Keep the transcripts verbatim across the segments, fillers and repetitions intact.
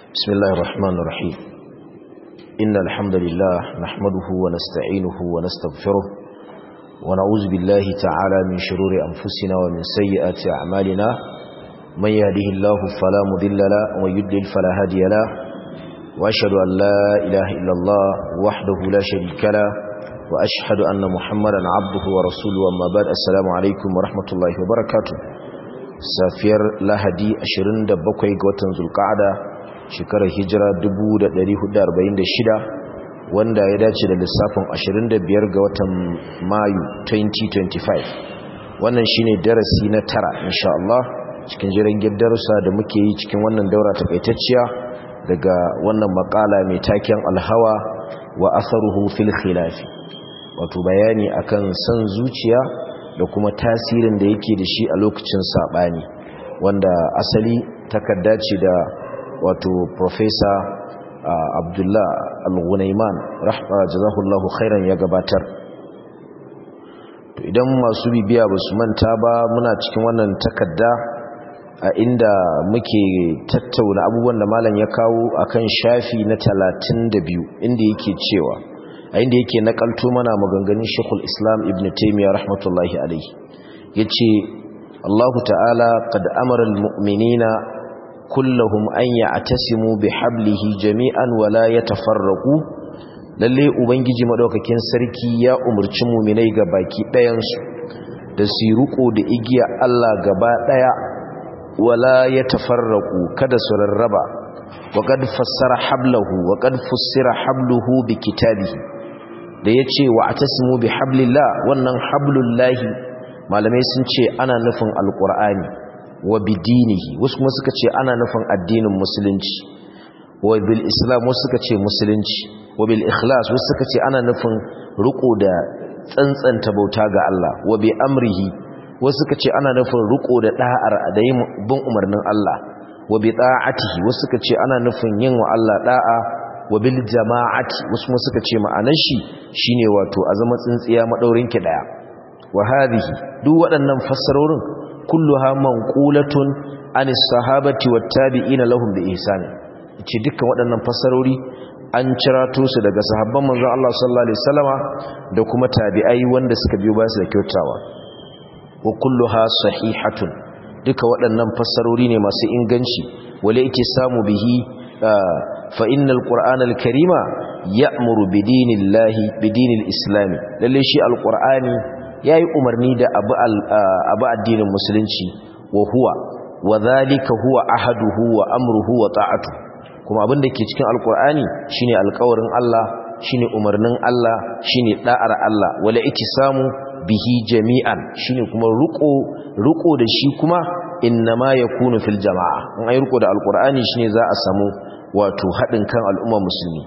بسم الله الرحمن الرحيم إن الحمد لله نحمده ونستعينه ونستغفره ونعوذ بالله تعالى من شرور أنفسنا ومن سيئات أعمالنا من يهده الله فلا مضل له ومن يضلل فلا هادي له وأشهد أن لا إله إلا الله وحده لا شريك له وأشهد أن محمدا عبده ورسوله أما بعد السلام عليكم ورحمة الله وبركاته safiyar lahadi ashirin da bakwai ga watan zulqa'ada shekarar hijira dubu da ɗari hudu da arba'in da shida wanda ya dace da lissafin ashirin da biyar ga watan mayu twenty twenty-five wannan shine darasi na tara insha Allah cikin jirgin darussa da muke yi cikin wannan daura takaitacciya daga wannan makala mai taken alhawa wa atharuhu fil khilaf wato bayani akan san zuciya da kuma tasirin da yake da shi a lokacin sabani wanda asali takarda ce da wato professor Abdullah Al-Ghunayman rahma jazakallahu khairan ya gabatar to idan masu bibiya ba su manta ba muna cikin wannan takarda a inda muke tattauna abubuwan da malam ya kawo akan shafi na talatin da biyu inda yake cewa a inda yake nakalto mana maganganun Sheikhul Islam Ibn Taymiyyah rahmatullahi alayhi yace Allah ta'ala qad amara al-mu'minina kullahum an ya'tasimu bihablihi jami'an wa la yatafarraqu lalle ubangiji madaukakin sarki ya umurci mu'minai ga baki ɗayan su da su ruko da igiya Allah gaba daya wala yatafarraqu kada su rarraba wa qad fassara hablahu wa qad fassara habluhu bi kitabihi da ya ce wa a tasimu bi hablillah wannan hablullahi malamai sun ce ana nufin alkur'ani wa bi dinihi wasu kuma suka ce ana nufin addinin musulunci wa bil islam wasu suka ce musulunci wa bil ikhlas wasu suka ce ana nufin riko da tsantsanta bauta ga Allah wa bi amrihi wasu suka ce ana nufin riko da da'ar da yin bin umarnin Allah wa bi ta'atihi wasu suka ce ana nufin yin wa Allah da'a wa bil jama'ati wasu kuma suka ce ma'anar shi shine wato a zama tsintsiya madaurin ki daya wa hadhihi duk waɗannan fassarorin kulluha manqulatun anis sahabati wat tabi'ina lahum bi ihsan ce dukkan waɗannan fassarori an cirato su daga sahabban manzon Allah sallallahu alaihi wasallama da kuma tabi'ai wanda suka biyo bayan su da kyautawa wa kulluha sahihatun duka waɗannan fassarori ne masu inganci wala samu bihi فإن القرآن الكريم يأمر بدين الله بدين الإسلام للي شيء القرآن يأي أمرني دا أبا الدين المسلمين وهو وذلك هو أحده وأمره وطاعته كما أبن دكي تكين القرآن شيني القورن الله شيني أمرنن الله شيني دائر الله ولا اتسام به جميعا شيني كما رقو رقو دا شي كما إنما يكون في الجماعة أي رقو دا القرآن شيني ذا أسمو wato haɗin kan al'umma musulmi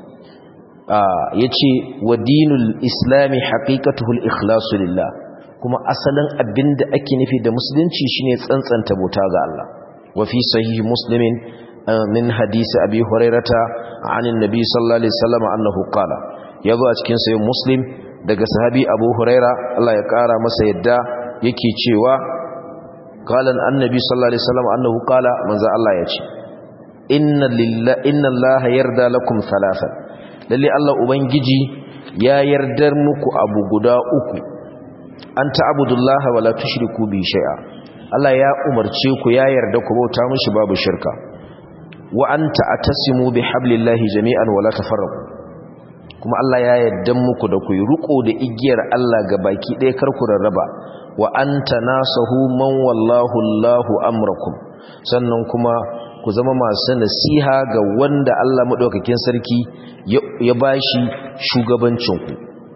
ya ce wa dinul islami haƙiƙatuhul ikhlasu lillah kuma asalin abin da ake nufi da musulunci shine tsantsanta bauta ga Allah wa fi sahih muslimin min hadisi abi hurairata anin nabi sallallahu alaihi wasallam annahu qala yazo a cikin sahih muslim daga sahabi abu huraira Allah ya kara masa yadda yake cewa qala annabi sallallahu alaihi wasallam annahu qala manzo Allah ya ce inna lillahi inna allaha yarda lakum thalathan lalle Allah ubangiji ya yardar muku abu guda uku an ta'budullaha wala tushriku bi shay'a Allah ya umarce ku ya yarda ku bauta mishi babu shirka wa anta atasimu bihablillahi jami'an wala tafarraqu kuma Allah ya yarda muku da ku riko da igiyar Allah ga baki ɗaya kar ku rarraba wa anta nasahu man wallahu Allahu amrakum sannan kuma ku zama masu nasiha ga wanda Allah maɗaukakin sarki ya bashi shugabancinku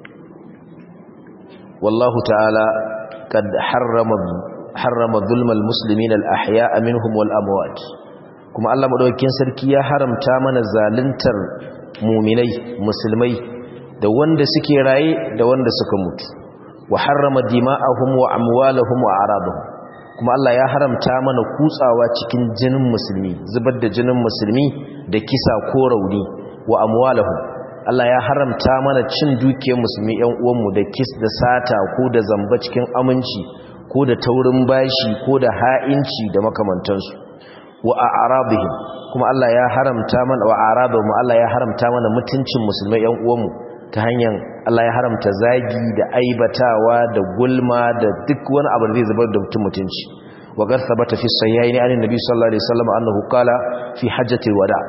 wallahu ta'ala kad harrama harrama zulmal muslimin al-ahya'a minhum wal amwat kuma Allah maɗaukakin sarki ya haramta mana zaluntar mu'minai musulmai da wanda suke raye da wanda suka mutu wa harrama dima'ahum wa amwalahum wa aradahum kuma Allah ya haramta mana kutsawa cikin jinin musulmi zubar da jinin musulmi da kisa ko rauni wa amwalahum Allah ya haramta mana cin dukiyar musulmi ƴan uwanmu da kis da sata ko da zamba cikin aminci ko da taurin bashi ko da ha'inci da makamantansu wa a'radihim kuma Allah ya haramta mana wa a'radahum Allah ya haramta mana mutuncin musulmai yan uwanmu ta hanyar Allah ya haramta zagi da aibatawa da gulma da duk wani abu da zai zubar da mutum mutunci wa gar sabata fi sahihaini an annabi sallallahu alaihi wasallam annahu qala fi hajjatil wada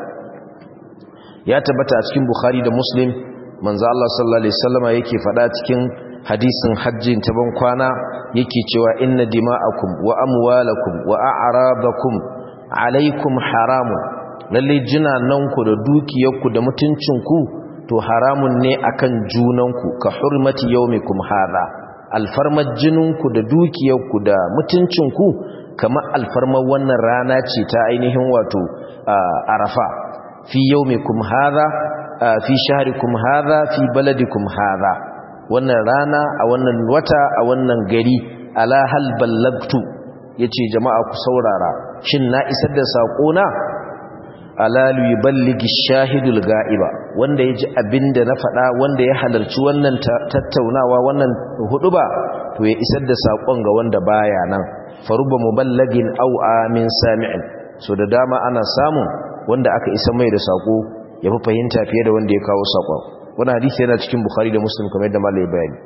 ya tabbata a cikin bukhari da muslim manzo Allah sallallahu alaihi wasallam yake fada cikin hadisin hajjin ta ban kwana yake cewa inna dima'akum wa amwalakum wa a'radakum alaikum haramun lalle jinananku da dukiyarku da mutuncinku to haramun ne akan junanku ka hurmati yaumikum hadha alfarmar jininku da dukiyarku da mutuncinku kamar alfarmar wannan rana ce ta ainihin wato arafa fi yaumikum hadha fi shahrikum hadha fi baladikum hadha wannan rana a wannan wata a wannan gari ala hal ballagtu yace jama'a ku saurara shin na isar da sako na ala liyuballigi shahidul ga'iba wanda yaji abinda na faɗa wanda ya halarci wannan tattaunawa wannan huduba to ya isar da sakon ga wanda baya nan faruba muballagin aw amin sami'in so da dama ana samu wanda aka isa mai da sako ya fi fahimta fiye da wanda ya kawo sakon wannan hadisi yana cikin bukhari da muslim kamar yadda malai bayani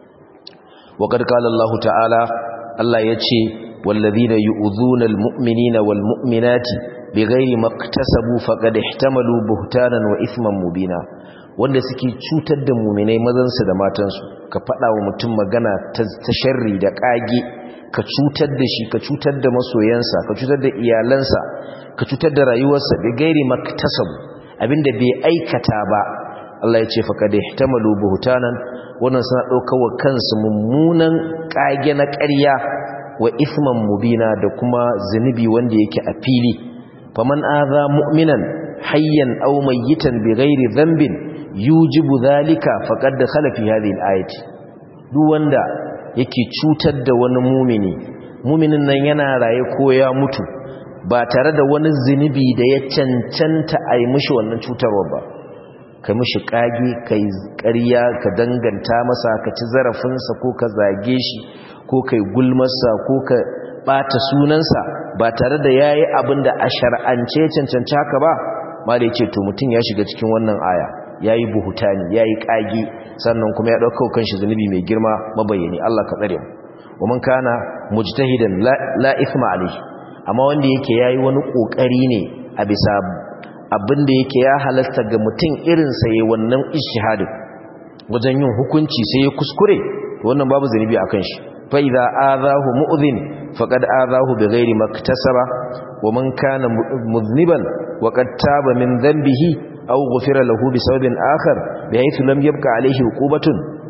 wa qad qala Allah ta'ala Allah yace wallazina yu'dhuna almu'minina walmu'minati bighairi maktasabu faqad ihtamalu buhtanan wa ithman mubina wanda suke cutar da mu'minai mazan su da matan su ka fada wa mutum magana ta sharri da kage ka cutar da shi ka cutar da masoyansa ka cutar da iyalansa ka cutar da rayuwarsa bighairi maktasabu abinda bai aikata ba Allah ya ce faqad ihtamalu buhtanan wannan suna daukawa kansu mummunan kage na ƙarya wa ithman mubina da kuma zinubi wanda yake a fili faman adha mu'minan hayyan aw mayyitan bighairi dhanbin yujibu dhalika faqad dakhala fi hadhihi al-ayati duk wanda yake cutar da wani mu'mini mu'minin nan yana raye ko ya mutu ba tare da wani zinubi da ya cancanta ai mishi wannan cutarwa ba kai mishi kage kai ƙarya ka danganta masa ka ci zarafinsa ko ka zage shi ko kai gulmarsa ko ka bata sunansa ba tare da yayi abinda a shar'ance cancanci haka ba mala yace to mutun ya shiga cikin wannan aya yayi buhutani yayi kage sannan kuma ya dauka kanshi zanubi mai girma mabayyani Allah ka tsare mu wa man kana mujtahidan la, la ithma alayhi amma wanda yake yayi wani kokari ne a bisa abinda yake ya halasta ga mutun irin sa yayin wannan ijtihadin wajen yin hukunci sai ya kuskure to wannan babu zanubi akan shi فإذا آذاه مؤذن فقد آذاه بغير ما اكتسب ومن كان مذنبا وقد تاب من ذنبه أو غفر له بسبب آخر بحيث لم يبقى عليه عقوبة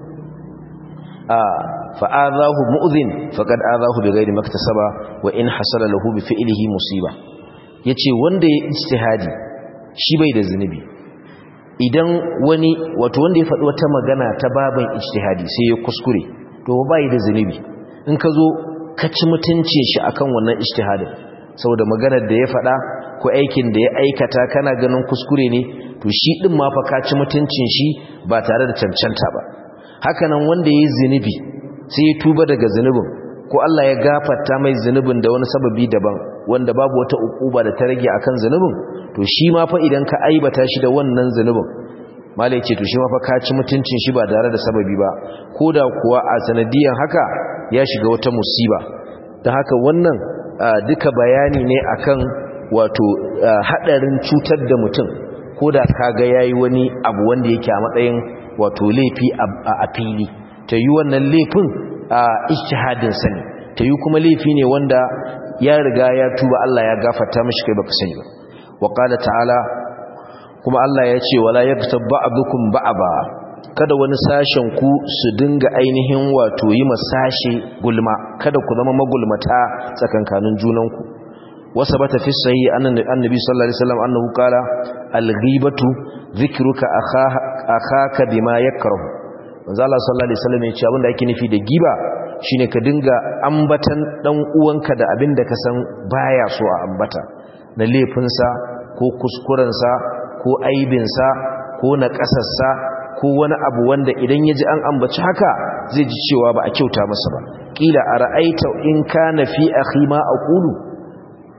آه فآذاه مؤذن فقد آذاه بغير ما اكتسب وإن حصل له بفعله مصيبة yace wanda ya ijtihadi shi bai da zunubi idan wani wato wanda ya faɗi wata magana ta baban ijtihadi sai ya kuskure to bai da zunubi in ka zo ka ci mutuncin shi akan wannan ijtihadin saboda maganar da ya faɗa ko aikin da ya aikata kana ganin kuskure ne to shi din ma fa ka ci mutuncin shi ba tare da cancanta ba haka nan wanda yayi zunubi sai ya tuba daga zunubin ko Allah ya gafarta mai zunubin da wani sababi daban wanda babu wata ukuba da ta rage akan zunubin to shi ma fa idan ka aibata shi da wannan zunubin malai ce to shi ma fa ka ci mutuncin shi ba tare da sababi ba koda kuwa a sanadiyan haka ya shiga wata musiba dan haka wannan duka bayani ne akan wato hadarin cutar da mutum koda kaga yayi wani abu wanda yake a matsayin wato laifi a fili ta yi wannan laifin a ijtihadin sa ne ta yi kuma laifi ne wanda ya riga ya tuba Allah ya gafarta mishi kai baka sani ba wa qala ta'ala kuma Allah ya ce wala yaktab ba'dukum ba'aba kada wani sashen ku su dinga ainihin wato yi masashe gulma kada ku zama magulmata tsakankanin junanku wasabata fi sahih annabi sallallahu alaihi wasallam annahu qala al-ghibatu dhikruka akhaka bima yakrahu manzo Allah sallallahu alaihi wasallam ya ce abinda ake nufi da giba shine ka dinga ambatan dan uwanka da abinda ka san baya so a ambata na laifinsa ko kuskurensa ko aibinsa ko na ƙasarsa ko wani abu wanda idan ya ji an ambaci haka zai ji cewa ba a kyauta masa ba ƙila a ra'aita in kana fi akhi ma aqulu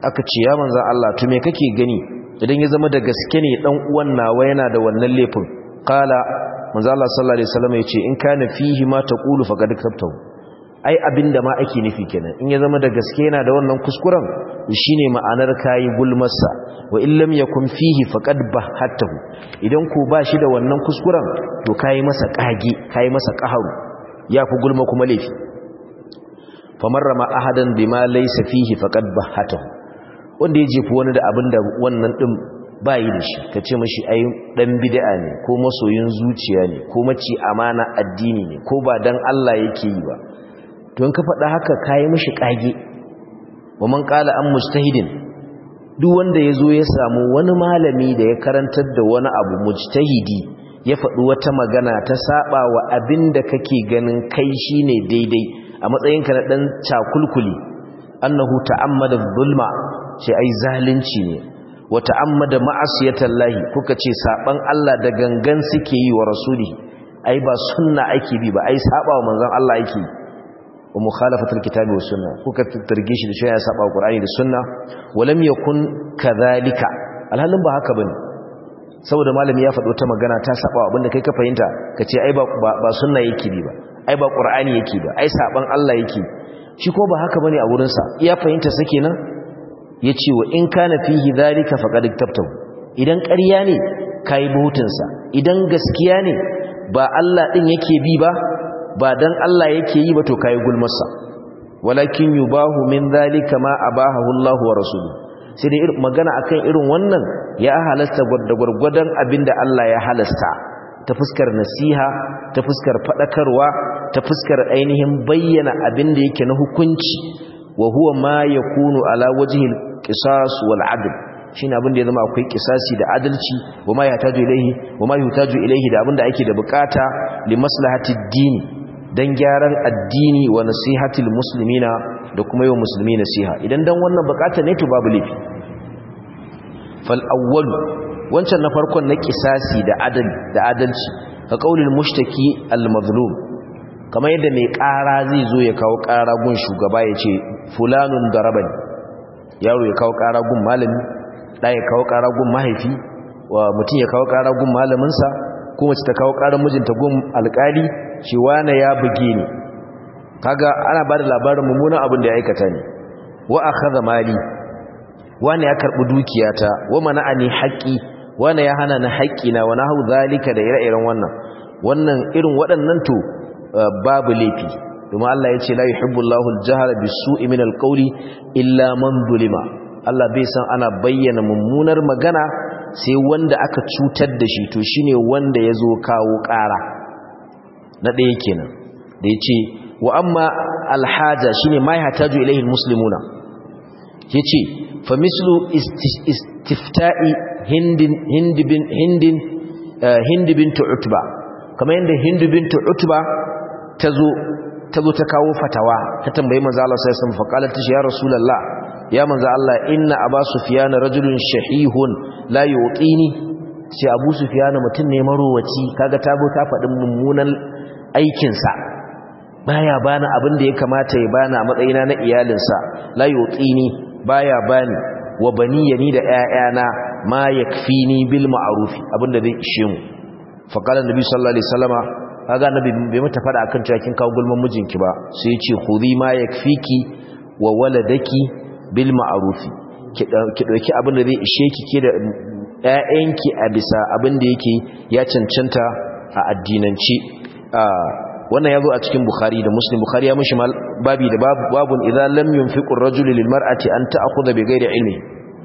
aka ce ya manzon Allah to me kake gani idan ya zama da gaske ne dan uwan nawa yana da wannan laifin qala manzon Allah sallallahu alaihi wasallam yace in kana fihi ma taqulu faqad kabtahu ai abinda ma ake nufi kenan in ya zama da gaske yana da wannan kuskuren shine ma'anar kai gulmarsa wa in lam yakun fihi faqad bahatahu idan ko ba shi da wannan kuskuren to kai masa kage kai masa qaharu yafi gulma kuma laifi famarra ma ahadan bima laysa fihi faqad bahatahu wanda ya jefi wani da abinda wannan din bayi da shi kace mishi ai dan bid'a ne ko masoyin zuciya ne ko maci amana addini ne ko ba dan Allah yake yi ba to in ka faɗa haka kai mishi kage wa man qala an mujtahidin duk wanda yazo ya samu wani malami da ya karantar da wani abu mujtahidi ya faɗi wata magana ta saba wa abinda kake ganin kai shine daidai a matsayinka na dan cakulkuli annahu ta'ammada zulma sai ai zalunci ne wa ta'ammada ma'asiyatallahi kuka ce saban Allah da gangan suke yi wa rasuli ai ba sunna ake bi ba ai saba wa manzon Allah ake yi wa mukhalafatul kitabi was sunna kuka targe shi da shi ya saba wa qur'ani da sunna walam yakun kadhalika alhalin ba haka bane saboda malami ya faɗo ta magana ta saba wa abinda kai ka fahimta kace ai ba ba sunna yake bi ba ai ba qur'ani yake ba ai saban Allah yake shi ko ba haka bane a wurin sa iya fahimta sa kenan yace wa in kana fihi dhalika faqad tabtahu idan ƙarya ne kai buhutun sa idan gaskiya ne ba Allah din yake bi ba ba dan Allah yake yi ba to kai gulmarsa walakin yubahu min dhalika ma abahahu Allah wa rasuluhu sai dai magana akan irin wannan ya halasta da gurgurdan abinda Allah ya halasta ta fuskar nasiha ta fuskar fadakarwa ta fuskar ainihin bayyana abinda yake na hukunci wa huwa ma yakunu ala wajhi al-qisas wal 'adl shine abinda ya zama akwai kisasi da adalci wa ma yahtaju ilayhi wa ma yuhtaju ilayhi da abinda ake da bukata li maslahati ad-din dan gyaran addini wa nasihatil muslimina da kuma yau musulmi nasiha idan dan wannan bukata ne to babu lafi fal awwal wancan na farkon na kisasi da adal da adalci ka kaulil mushtaki al mazlum kamar yadda mai ƙara zai zo ya kawo ƙara gun shugaba ya ce fulanun darabani yaro ya kawo ƙara gun malami da ya kawo ƙara gun mahaifi wa mutum ya kawo ƙara gun malaminsa ko mace ta kawo ƙarar mijinta gun alƙali ce wane ya buge ni kaga ana bada labarin mummunan abin da ya aikata ne wa akhadha mali wane ya karbi dukiyata wa mana'ani haqqi wane ya hana ni haqqina wa nahu zalika da ire-iren wannan wannan irin waɗannan to babu laifi kuma Allah ya ce la yuhibbullahu al-jahra bis-su'i min al-qawli illa man zulima Allah bai san ana bayyana mummunar magana sai wanda aka cutar da shi to shine wanda yazo kawo ƙara na ɗaya kenan da yace wa amma alhaja shine ma yahtaju ilayhi almuslimuna yace fa mislu istifta'i hindin hind bin hindin hind bint utba kamar yanda hind bint utba tazo tazo ta kawo fatawa ta tambayi manzo Allah sallallahu alaihi wasallam fa qalat ya rasulullah ya manzo Allah inna aba sufyan rajulun shahihun la yu'tini sai abu sufyan mutum ne marowaci kaga tabo ta fadin mummunan aikin sa baya bani abin da ya kamata ya bani a matsayina na iyalinsa la yu'tini baya bani wa baniyani da ƴaƴana ma yakfini bil ma'ruf abinda zai ishe mu fa qala nabi sallallahu alaihi wasallama kaga nabi bai mata fada akan cewa kin kawo gulman mijinki ba sai ya ce khudhi ma yakfiki wa waladaki bil ma'ruf ki dauki abin da zai ishe ki ke da ƴaƴanki a bisa abin da yake ya cancanta a addinance wannan yazo a cikin bukhari da muslim bukhari ya mishi babi da babun idan lam yunfiqu ar-rajulu lil mar'ati an ta'khudha bi ghairi ilmi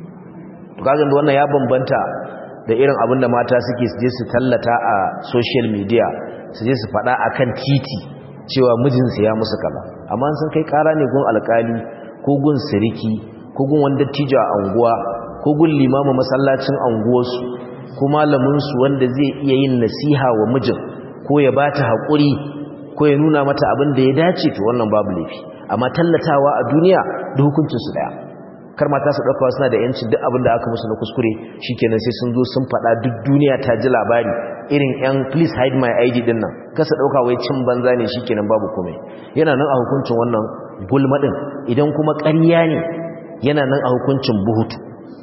to kaga wannan ya bambanta da irin abin da mata suke je su tallata a social media su je su fada akan titi cewa mijinsu ya musu kaza amma sun kai kara ne gun alkali ko gun siriki ko gun wanda tija a anguwa ko gun limamu masallacin anguwarsu ko malamin su wanda zai iya yin nasiha wa mijin ko ya bata hakuri ko ya nuna mata abin da ya dace to wannan babu laifi amma tallatawa a duniya da hukuncin su daya kar mata su dauka suna da yanci duk abin da aka musu na kuskure shikenan sai sun zo sun fada duk duniya ta ji labari irin yan please hide my id din nan kasa dauka wai cin banza ne shikenan babu komai yana nan a hukuncin wannan gulma din idan kuma ƙarya ne yana nan a hukuncin buhutu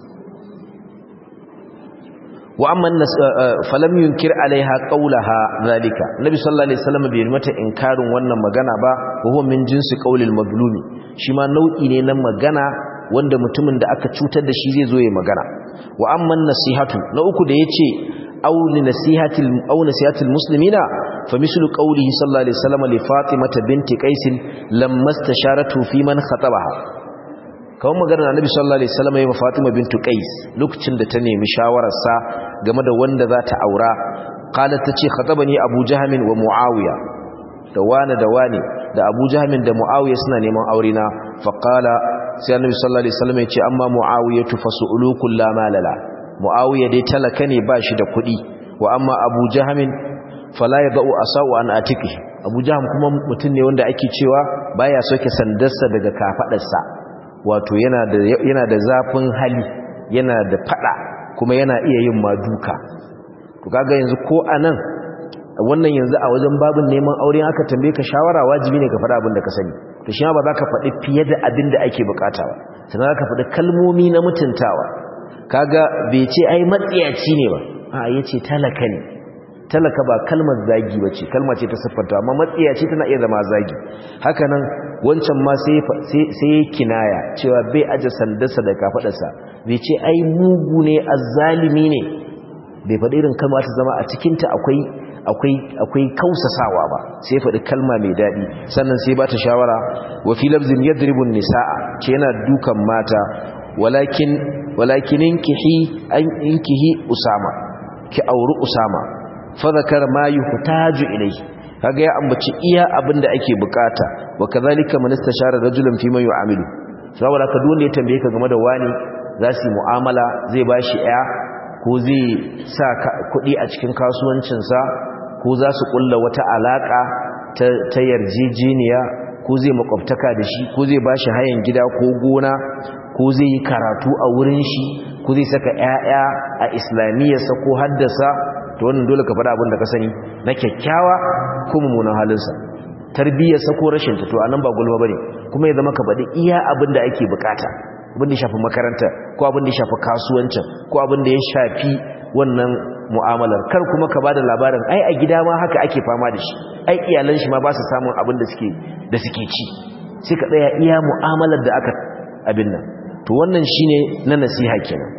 wa amma falam yunkir alaiha qawlaha zalika nabi sallallahu alaihi wasallam bai mata inkarin wannan magana ba huwa min jinsi qawlil mazlumi shi ma nau'i ne na magana wanda mutumin da aka cutar da shi zai zo ya magana wa amma nasihatu na uku da yace aw li nasihatil aw nasihatil muslimina fa mislu qawlihi sallallahu alaihi wasallam li fatimata binti qais lamma istasharatu fi man khatabaha kawai magana Annabi sallallahu alaihi wasallam ya Fatima bintu Qais lokacin da ta nemi shawararsa game da wanda za ta aura qalat tace khatabani Abu Jahm wa Muawiya da wani da wani da Abu Jahm da Muawiya suna neman aure na fa qala sai Annabi sallallahu alaihi wasallam ya ce amma Muawiya fasulu kullu ma lala Muawiya dai talaka ne ba shi da kuɗi wa amma Abu Jahm fala yadau asau an atiki Abu Jahm kuma mutum ne wanda ake cewa baya soke sandarsa daga kafadarsa wato yana da yana da zafin hali yana da fada kuma yana iya yin maduka to kaga yanzu ko anan wannan yanzu a wajen babin neman aure aka tambaye ka shawara wajibi ne ka faɗa abin da ka sani to shi ma ba za ka faɗi fiye da abin da ake bukata ba sannan za ka faɗi kalmomi na mutuntawa kaga bai ce ai matsiyaci ne ba a yace talaka ne talaka ba kalmar zagi bace kalma ce ta siffanta amma matsiyaci tana iya zama zagi haka nan wancan ma sai sai kinaya cewa bai aje sandarsa da kafadarsa bai ce ai mugu ne azzalimi ne bai faɗi irin kalma ta zama a cikin ta akwai akwai akwai kausasawa ba sai faɗi kalma mai dadi sannan sai ba ta shawara wa fi lafzin yadribun nisaa ce yana dukan mata walakin walakin inkihi an inkihi usama ki auri usama fa zakara ma yuhtaju ilayhi kaga ya ambaci iya abinda ake bukata wa kazalika man istashara rajulan fi man yu'amilu saboda ka dole ya tambaye ka game da wani za su mu'amala zai bashi ya ko zai sa kuɗi a cikin kasuwancin sa ko za su kulla wata alaka ta, ta yarjejeniya ko zai makwabtaka da shi ko zai bashi hayan gida ko gona ko zai yi karatu a wurin shi ko zai saka ƴaƴa a islamiyyarsa ko haddasa to wannan dole ka faɗa abin da ka sani na kyakkyawa ko mummunan halinsa tarbiyyarsa ko rashin ta to anan ba gulma bane kuma ya zama ka faɗi iya abin da ake bukata abin da ya shafi makaranta ko abin da ya shafi kasuwancin ko abin da ya shafi wannan mu'amalar kar kuma ka bada labarin ai a gida ma haka ake fama da shi ai iyalan shi ma ba su samun abin da suke da suke ci sai ka tsaya iya mu'amalar da aka abin nan to wannan shine na nasiha kenan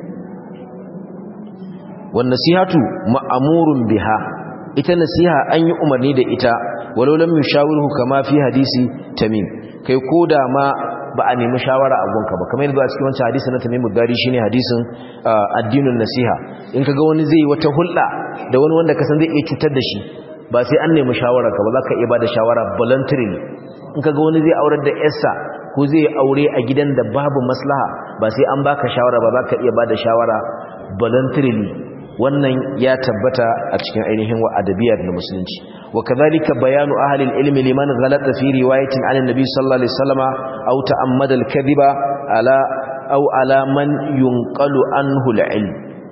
wan nasihatu ma'murun biha ita nasiha an yi umarni da ita walau lam yushawiruhu kama fi hadisi tamim kai koda ma ba a nemi shawara a gonka ba kamar yadda a cikin wancan hadisi na Tamim ad-Dari shine hadisin addinun nasiha in kaga wani zai wata hulɗa da wani wanda ka san zai iya cutar da shi ba sai an nemi shawara ka ba za ka iya bada shawara voluntarily in kaga wani zai aurar da yarsa ko zai aure a gidan da babu maslaha ba sai an baka shawara ba za ka iya bada shawara voluntarily wannan ya tabbata a cikin ainihin wa adabiyar na musulunci wa kadhalika bayanu ahli al-ilmi liman ghalata fi riwayatin an an-nabi sallallahu alaihi wasallama aw ta'ammada al-kadhiba ala aw ala man yunqalu anhu al-ilm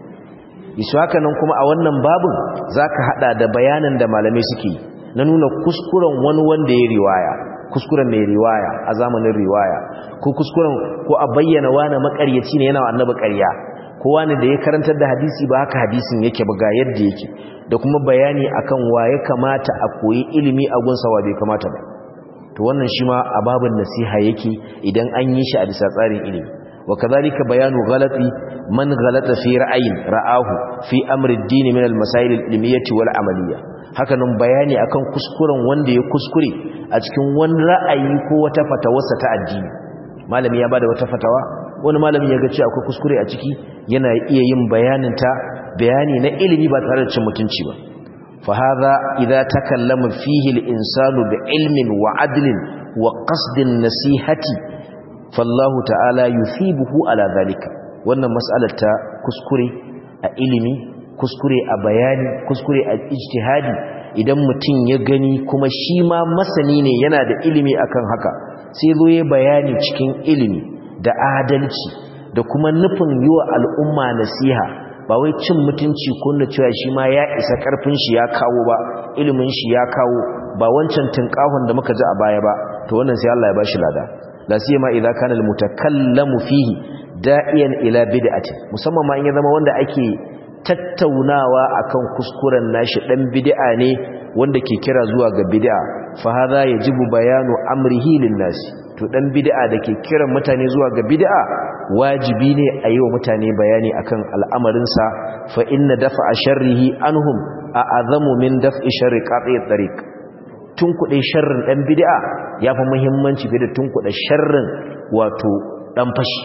isu haka nan kuma a wannan babun zaka hada da bayanan da malamai suke na nuna kuskuren wani wanda ya riwaya kuskuren mai riwaya a zamanin riwaya ko kuskuren ko a bayyana wani makaryaci ne yana annabi ƙarya kowa ne da ya karantar da hadisi ba haka hadisin yake ba ga yadda yake da kuma bayani akan wa ya kamata a koyi ilimi a gunsa wa bai kamata ba to wannan shi ma a babin nasiha yake idan an yi shi a bisa tsarin ilimi wa kadhalika bayanu ghalati man ghalata fi ra'ayin ra'ahu fi amri ad-din min al-masail al-ilmiyyah wal amaliyah haka nan bayani akan kuskuren wanda ya kuskure a cikin wani ra'ayi ko wata fatawarsa ta addini malami ya bada wata fatawa wani malami ya ga cewa akwai kuskure a ciki yana iya yin bayanin ta bayani na ilimi ba tare da cin mutunci ba fa hadha idza takallama fihi al-insanu bi ilmin wa adlin wa qasdin nasihati fallahu ta'ala yusibuhu ala zalika wannan mas'alar ta kuskure a ilimi kuskure a bayani kuskure a ijtihadi idan mutum ya gani kuma shi ma masani ne yana da ilimi akan haka sai zo ya bayani cikin ilimi da adalci da kuma nufin yi wa al'umma nasiha ba wai cin mutunci ko na cewa shi ma ya isa karfin shi ya kawo ba ilimin shi ya kawo ba wancan tunkahon da muka ji a baya ba to wannan sai Allah ya bashi lada la siyama idza kana al-mutakallamu fihi da'iyan ila bid'atin musamman ma in ya zama wanda ake tattaunawa akan kuskuren nashi dan bid'a ne wanda ke kira zuwa ga bid'a fa hadha yajibu bayanu amrihi lin-nas to dan bid'a dake kiran mutane zuwa ga bid'a wajibi ne a yi wa mutane bayani akan al'amarin sa fa inna dafa'a sharrihi anhum a'azamu min daf'i sharri qati'i tariq tunkuɗe sharrin dan bid'a yafi muhimmanci fiye da tunkuɗe sharrin wato dan fashi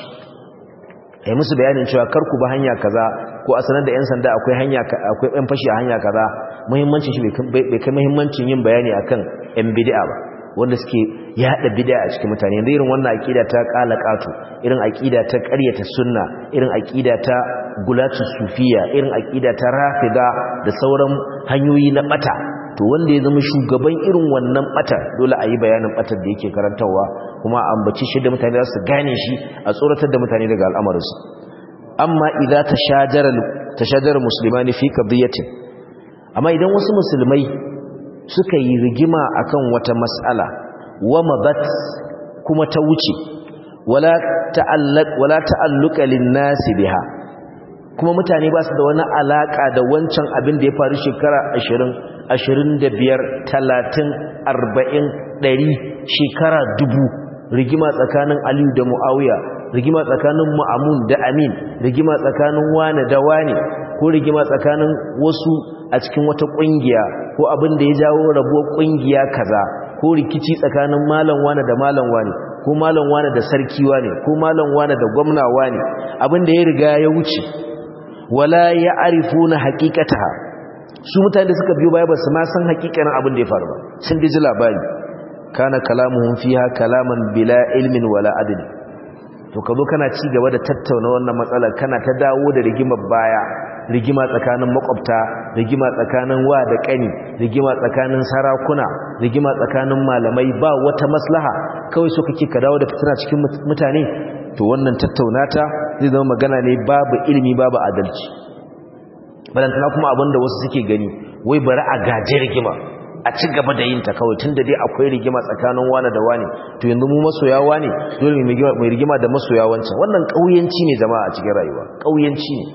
ai musu bayanin cewa kar ku ba hanya kaza ko a sanar da yan sanda akwai hanya akwai yan fashi a hanya kaza muhimmancin shi bai kai muhimmancin yin bayani akan yan bid'a ba wanda suke yada bid'a a cikin mutane yanzu irin wannan aqida ta qalaqatu irin aqida ta ƙaryata sunna irin aqida ta gulatu sufiya irin aqida ta rafida da sauran hanyoyi na bata to wanda ya zama shugaban irin wannan bata dole a yi bayanin batar da yake karantawa kuma ambaci shi da mutane za su gane shi a tsoratar da mutane daga al'amarinsu amma idza tashajara tashajara muslimani fi qadiyatin amma idan wasu musulmai suka yi rigima akan wata mas'ala wa mabat kuma ta wuce wala ta'allaq wala ta'alluqa lin-nasi biha kuma mutane ba su da wani alaka da wancan abin da ya faru shekara ashirin ashirin da biyar talatin arba'in ɗari shekara dubu rigima tsakanin Aliyu da Muawiya rigima tsakanin Mu'amun da Amin rigima tsakanin wane da wane ko rigima tsakanin wasu a cikin wata kungiya ko abin da ya jawo rabuwar kungiya kaza ko rikici tsakanin malam wane da malam wane ko malam wane da sarki wane ko malam wane da gwamna wane abin da ya riga ya wuce wala ya'rifuna haqiqataha su mutane da suka biyo baya ba su ma san haƙiƙanin abin da ya faru ba sun ji labari kana kalamuhum fiha kalaman bila ilmin wala adl to kazo kana ci gaba da tattauna wannan matsalar kana ta dawo da rigimar baya rigima tsakanin makwabta rigima tsakanin wa da kani rigima tsakanin sarakuna rigima tsakanin malamai ba wata maslaha kawai so kake ka dawo da fitina cikin mutane to wannan tattaunata zai zama magana ne babu ilimi babu adalci balantana kuma abinda wasu suke gani wai bari a gaje rigima a ci gaba da yin ta kawai tunda dai akwai rigima tsakanin wani da wani to yanzu mu masoya wani dole mu rigima da masoya wancan wannan kauyanci ne jama'a a cikin rayuwa kauyanci ne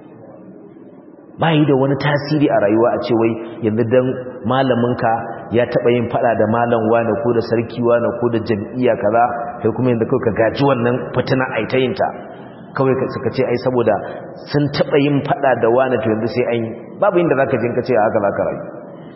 bai da wani tasiri a rayuwa a ce wai yanzu dan malaminka ya taba yin fada da malam wani ko da sarki wani ko da jam'iyya kaza kai kuma yanzu kai ka gaji wannan fitina aitayin ta kawai suka ce ai saboda sun taba yin fada da wani to yanzu sai an yi babu inda zaka je ka ce haka zaka rayu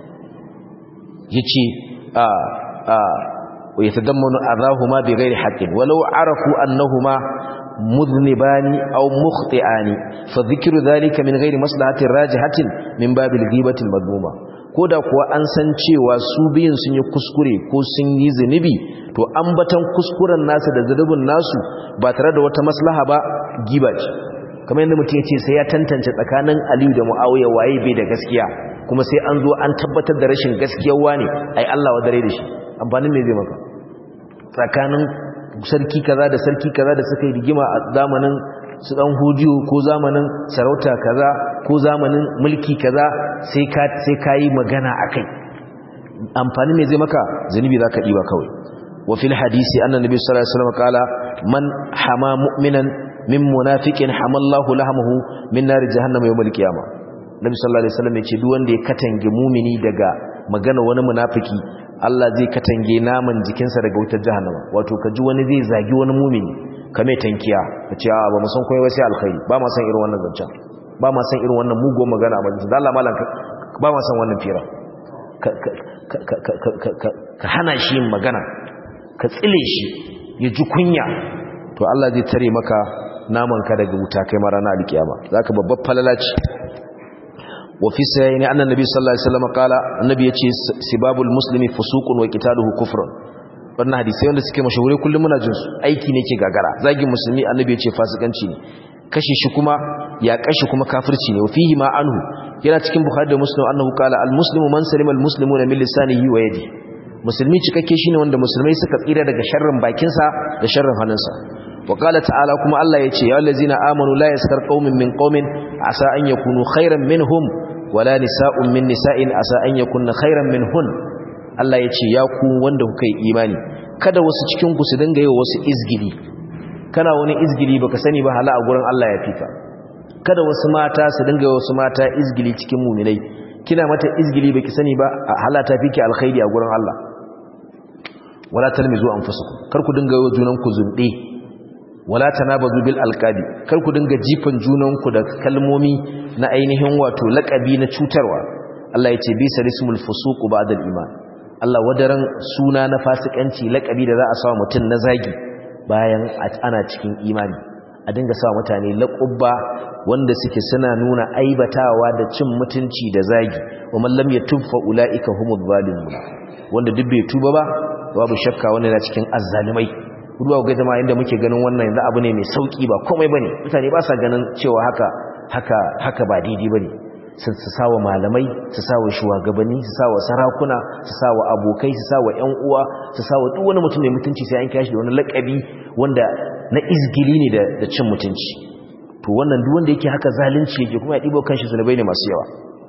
yace a a wa yatadammanu adahuma bighairi haqqin walau arafu annahuma mudhnibani aw mukhti'ani fa dhikru dhalika min ghairi maslahatin rajihatin min babil ghibati almadmuma koda kuwa an san cewa su biyin sun yi kuskure ko sun yi zinubi to ambatan kuskuren nasu da zunubin nasu ba tare da wata maslaha ba giba ce kamar yadda mutum yace sai ya tantance tsakanin Aliyu da Muawiya waye bai da gaskiya kuma sai an zo an tabbatar da rashin gaskiyar wani ai Allah wa dare da shi amfanin me zai maka tsakanin sarki kaza da sarki kaza da suka yi rigima a zamanin su dan hujiyo ko zamanin sarauta kaza ko zamanin mulki kaza sai ka sai kai magana akai amfani me zai maka zanubi zaka diba kawai wa fil hadisi anna nabi sallallahu alaihi wasallam qala man hama mu'minan min munafiqin hamallahu lahmuhu min nar jahannam yawm al-qiyamah nabi sallallahu alaihi wasallam yace duk wanda ya katange mumini daga magana wani munafiki Allah zai katange naman jikinsa daga wutar jahannama wato kaji wani zai zagi wani mumini kame tankiya kace a ba mu san koyi sai alkhairi ba ma san irin wannan zancen ba ma san irin wannan mugo magana ba da Allah malan ba ma san wannan fira ka hana shi magana ka tsile shi ya ji kunya to Allah zai tare maka naman ka daga wuta kai ma ranar alkiyama zaka babbar falalaci wa fi sayyini anna nabi sallallahu alaihi wasallam qala annabi yace sibabul muslimi fusuqun wa qitaluhu kufrun wannan hadisi wanda suke mashahure kullum muna jin su aiki ne ke gagara zagin musulmi annabi yace fasikanci ne kashe shi kuma ya kashi kuma kafirci ne wa fihi ma anhu yana cikin bukhari da muslim annahu qala al muslimu man salima al muslimuna min lisanihi wa yadihi musulmi cikakke shine wanda musulmai suka tsira daga sharrin bakinsa da sharrin hannunsa wa qala ta'ala kuma Allah yace ya allazina amanu la yaskar qaumin min qaumin asa an yakunu khairan minhum wala nisa'un min nisa'in asa an yakunna khairan minhun Allah yace ya ku wanda kuka yi imani kada wasu cikin ku su dinga yi wasu izgili kana wani izgili baka sani ba hala a gurin Allah ya fika kada wasu mata su dinga yi wasu mata izgili cikin mu'minai kina mata izgili baki sani ba hala ta fiki alkhairi a gurin Allah wala talmizu anfusakum kar ku dinga yi junan ku zunde wala tanabazu bil alqabi kar ku dinga jifan junan ku da kalmomi na ainihin wato laqabi na cutarwa Allah ya ce bi salismul fusuq ba'da al-iman Allah wadaran suna na fasikanci laqabi da za a sa mutun na zagi bayan ana cikin imani a dinga sa mutane laqabba wanda suke suna nuna aibatawa da cin mutunci da zagi wa man lam yatub fa ulaika humuz zalimun wanda duk bai tuba ba babu shakka wannan yana cikin azzalimai ruwa ga jama'a inda muke ganin wannan yanzu abu ne mai sauki ba komai bane mutane ba sa ganin cewa haka haka haka ba daidai bane su sawa malamai su sawa shugabanni su sawa sarakuna su sawa abokai su sawa ƴan uwa su sawa duk wani mutum mai mutunci sai an kashi da wani lakabi wanda na izgili ne da da cin mutunci to wannan duk wanda yake haka zalunci yake kuma ya dibo kanshi zulubai ne masu yawa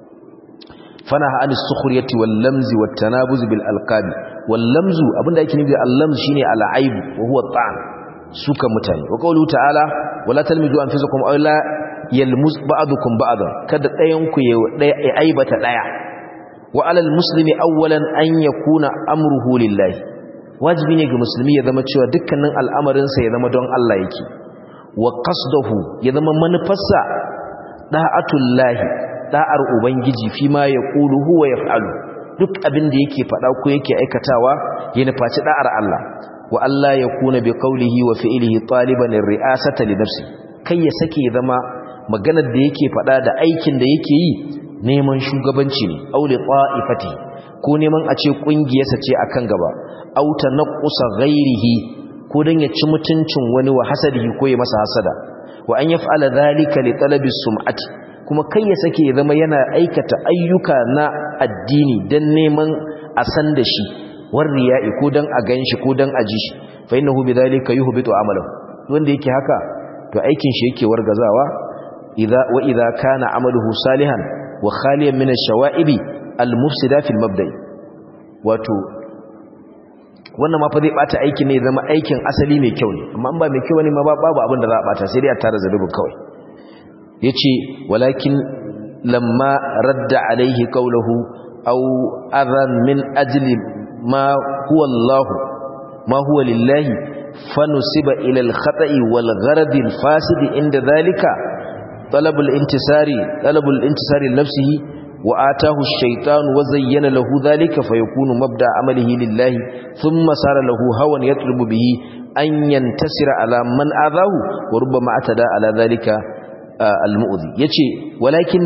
fanaha anis sukhriyati wal lamzi wat tanabuz bil alqabi wal lamzu abinda yake nufi al lamz shine al aib wa huwa ta'an suka mutane wa qawlu ta'ala wala talmizu anfusakum aw la yalmus ba'dukum ba'dan kada dayan ku ya aibata daya wa alal muslimi awwalan an yakuna amruhu lillahi wajibi ne ga musulmi ya zama cewa dukkanin al'amarin sa ya zama don Allah yake wa qasduhu ya zama manufarsa da'atullahi da'ar ubangiji fi ma yaqulu huwa yaf'alu duk abin da yake faɗa ko yake aikatawa ya nufaci da'ar Allah wa Allah yakuna bi qawlihi wa fi'lihi taliban ar-ri'asata li nafsi kai ya sake zama maganar da yake faɗa da aikin da yake yi neman shugabanci ne aure ta'ifati ko neman a ce kungiyarsa ce akan gaba aw tanqusa ghairihi ko dan ya ci mutuncin wani wa hasadihi ko ya masa hasada wa an yaf'ala dhalika li talabi sum'ati kuma kai ya sake ya zama yana aikata ayyuka na addini dan neman a san da shi war riya'i ko dan a ganshi ko dan a ji shi fa innahu bidhalika yuhbitu amalahu wanda yake haka to aikin shi yake wargazawa idza wa idza kana amaluhu salihan wa khaliyan min ash-shawa'ibi al-mufsida fi al-mabda'i wato wannan ma fa zai bata aikin ne zama aikin asali mai kyau ne amma an ba mai kyau ne ma babu abin da za a bata sai dai a tara zadubin kawai yace walakin lamma radda alaihi qawluhu aw adhan min ajli ma huwa Allah ma huwa lillahi fanusiba ila al-khata'i wal gharadi al-fasid inda dhalika طلب الانتصار طلب الانتصار لنفسه وآتاه الشيطان وزين له ذلك فيكون مبدأ عمله لله ثم صار له هوى يطلب به أن ينتصر على من آذاه وربما اعتدى على ذلك المؤذي يجي ولكن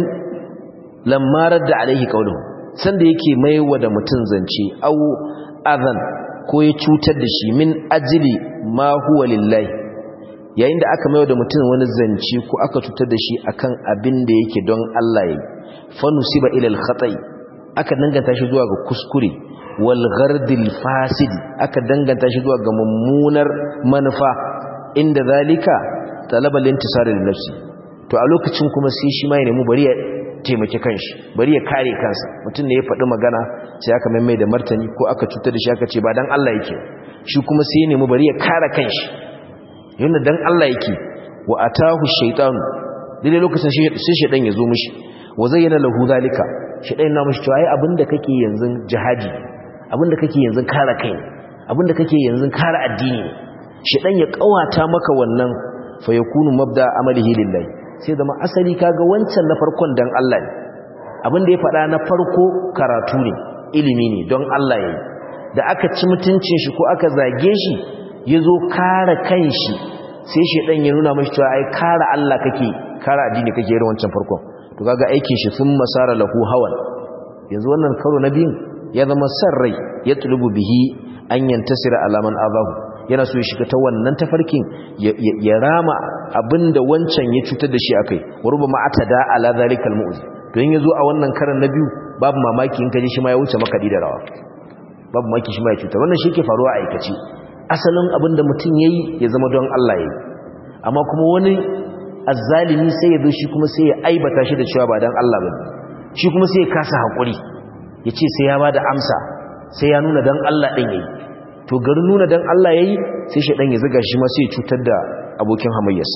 لما رد عليه قوله sanda yake maiwa da mutun zance au adhan ko ya cutar da shi min ajli ma huwa lillahi yayin da aka maiwa da mutum wani zance ko aka cutar da shi akan abin da yake don Allah yayi fa nusiba ila al-khata'i aka danganta shi zuwa ga kuskure wal ghardil fasidi aka danganta shi zuwa ga mummunar manufa inda zalika talaba al-intisar li nafsi to a lokacin kuma sai shi ma ya nemi bari ya taimake kanshi bari ya kare kansa mutum ne ya faɗi magana sai aka maimai da martani ko aka cutar da shi aka ce ba dan Allah yake shi kuma sai ya nemi bari ya kare kanshi yanda dan Allah yake wa atahu shaytan dai lokacin sai shaytan ya zo mishi wa zayyana lahu zalika shaytan na mishi cewa ai abinda kake yanzu jihadi abinda kake yanzu kare kai abinda kake yanzu kare addini shaytan ya kawata maka wannan fa yakunu mabda amalihi lillahi sai zama asali kaga wancan na farkon dan Allah ne abinda ya faɗa na farko karatu ne ilimi ne don Allah yayi da aka ci mutuncin shi ko aka zage shi yazo kare kanshi sai shedan ya nuna mashi cewa ai kare Allah kake kare addini kake irin wancan farkon to kaga aikin shi sun masara lahu hawan yanzu wannan karo na biyin ya zama san rai ya tulubu bihi an yantasira alaman azahu yana so ya shiga ta wannan tafarkin ya rama abinda wancan ya cutar da shi akai waruba ma atada ala zalikal mu'zi don yazo a wannan karan na biyu babu mamaki in kaje shi ma ya wuce makadi da rawa babu mamaki shi ma ya cutar wannan shi ke faruwa a aikace asalin abinda mutum yayi ya zama don Allah yayi amma kuma wani azzalimi sai ya zo shi kuma sai ya aibata shi da cewa ba dan Allah bane shi kuma sai ya kasa hakuri yace sai ya bada amsa sai ya nuna dan Allah din yayi to garin nuna dan Allah yayi sai shedan ya zuga shi ma sai ya cutar da abokin hamayyarsa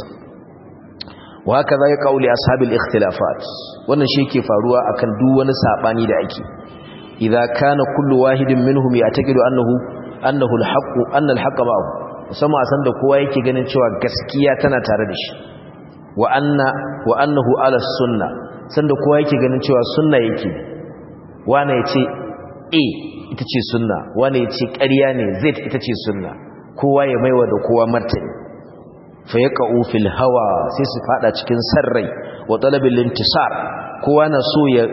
wa haka za ya kauli ashabil ikhtilafat wannan shi yake faruwa akan duk wani sabani da ake idza kana kullu wahidin minhum ya'taqidu annahu annahu al-haqq anna al-haqq ma'ahu musamman san da kowa yake ganin cewa gaskiya tana tare da shi wa anna wa annahu ala sunna san da kowa yake ganin cewa sunna yake wani yace a ita ce sunna wani yace ƙarya ne z ita ce sunna kowa ya maiwa da kowa martani fa yaqa'u fil hawa sai su fada cikin sarrai wa talabil intisar kowa na so ya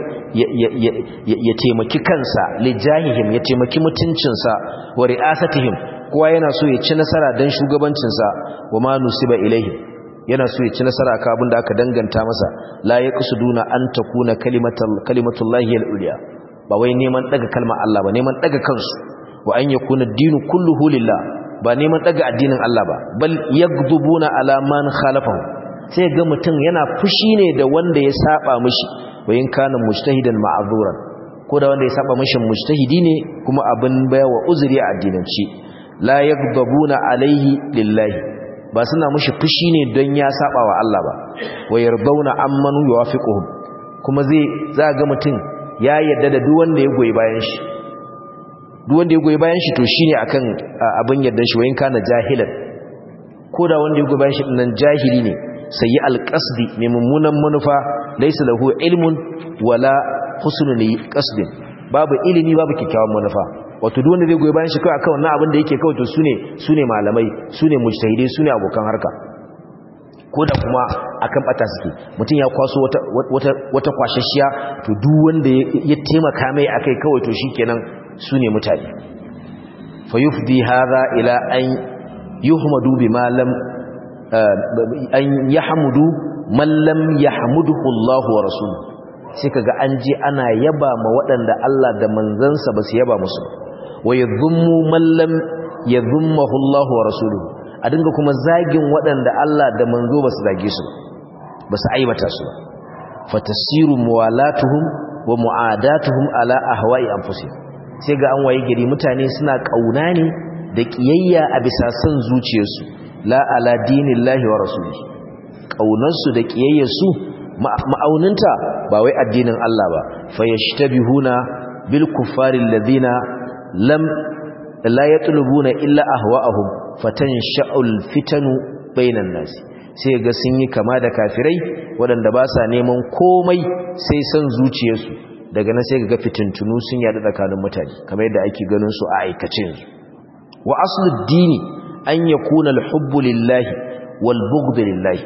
ya taimaki kansa lijahihim ya taimaki mutuncinsa wa ri'asatihim kowa yana so ya ci nasara dan shugabancinsa wa ma nusiba ilaihim yana so ya ci nasara ka abinda aka danganta masa la yaqsuduna an takuna kalimatul kalimatullahi al-ulya ba wai neman daga kalmar Allah ba neman daga kansu wa an yakuna ad-dinu kulluhu lillah ba neman daga addinin Allah ba bal yaghdubuna ala man khalafahu sai ga mutum yana fushi ne da wanda ya saba mishi wayin kana mujtahidan ma'azuran ko da wanda ya saba mishi mujtahidi ne kuma abin bayawa uzuri a addinanci la yaghdabuna alaihi lillahi ba suna mishi fushi ne don ya saba wa Allah ba wayardauna amman yuwafiquhum kuma zai za ga mutum ya yarda da duk wanda ya goyi bayan shi duk wanda ya goyi bayan shi to shine akan abin yardan shi wayin kana jahilan ko da wanda ya goyi bayan shi nan jahili ne sayi alqasdi mai mummunan manufa laysa lahu ilmun wala husnul qasdin babu ilimi babu kikkiawan manufa wato duk wanda zai goyi bayan shi kai akan wannan abin da yake kawai to sune sune malamai sune mujtahidai sune abokan harka ko da kuma akan bata suke mutum ya kwaso wata wata wata kwashashiya to duk wanda ya taimaka mai akai kawai to shikenan sune mutane fa yufdi hadha ila an yuhmadu bima lam an yahmudu man lam yahmuduhu Allah wa rasuluhu sai kaga an je ana yaba ma waɗanda Allah da manzansa ba su yaba musu wa yadhummu man lam yadhummuhu Allah wa rasuluhu a dinga kuma zagin waɗanda Allah da manzo ba su zage su ba su aibata su fatasiru muwalatuhum wa mu'adatuhum ala ahwa'i anfusihim sai ga an waye gari mutane suna kauna ne da kiyayya a bisa son zuciyarsu la ala dinillahi wa rasulihi kaunarsu da kiyayyarsu ma'auninta ba wai addinin Allah ba fayashtabihuna bil kuffari alladhina lam la yatlubuna illa ahwa'ahum fatansha'ul fitanu bainan nas sai ga sun yi kama da kafirai waɗanda ba sa neman komai sai san zuciyarsu daga nan sai ga fitintunu sun yada tsakanin mutane kamar yadda ake ganin su a aikace yanzu wa aslud dini an yakuna al-hubbu lillahi wal bughd lillahi